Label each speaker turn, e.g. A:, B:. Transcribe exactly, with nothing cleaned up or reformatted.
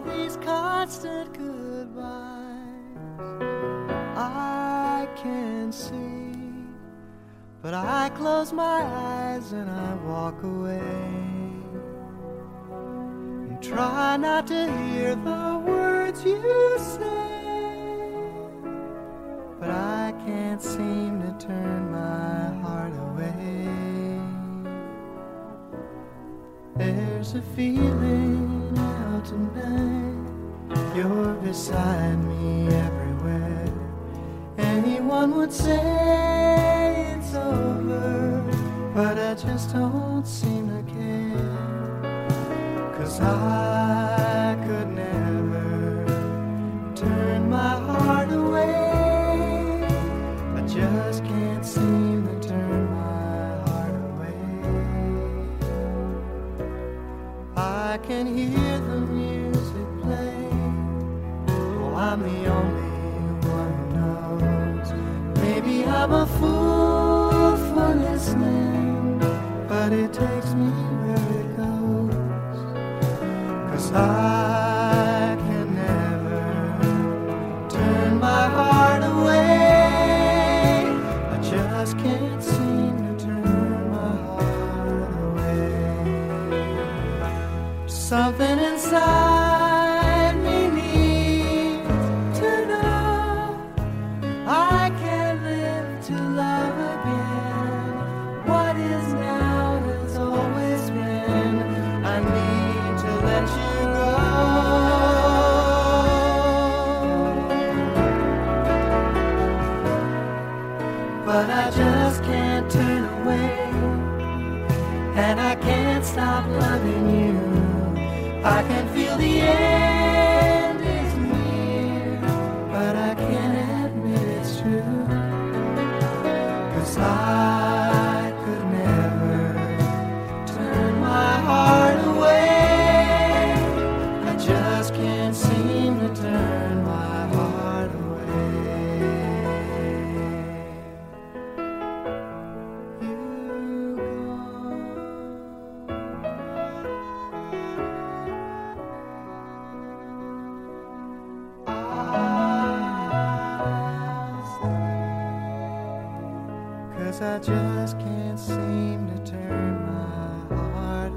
A: these constant goodbyes. I can see, but I close my eyes and I walk away and try not to hear the words you say. But I can't seem to turn my heart away. There's a feeling out tonight. You're beside me everywhere. Anyone would say it's over, but I just don't seem to care. 'Cause I could never turn my heart away. I just can't seem to turn my heart away. I can hear the music play. Oh, I'm the only one who knows. Maybe I'm a fool for listening, but it takes me where it goes. 'Cause I can never turn my heart away. I just can't seem to turn my heart away. Something inside me needs to know I can't live to love again. What is now has always been. I need to let you go. But I just can't turn away, and I can't stop loving you. I can feel the end is near, but I can't admit it's true. 'Cause I could never turn my heart away. I just can't seem to turn my heart away. You Cause I just can't seem to turn my heart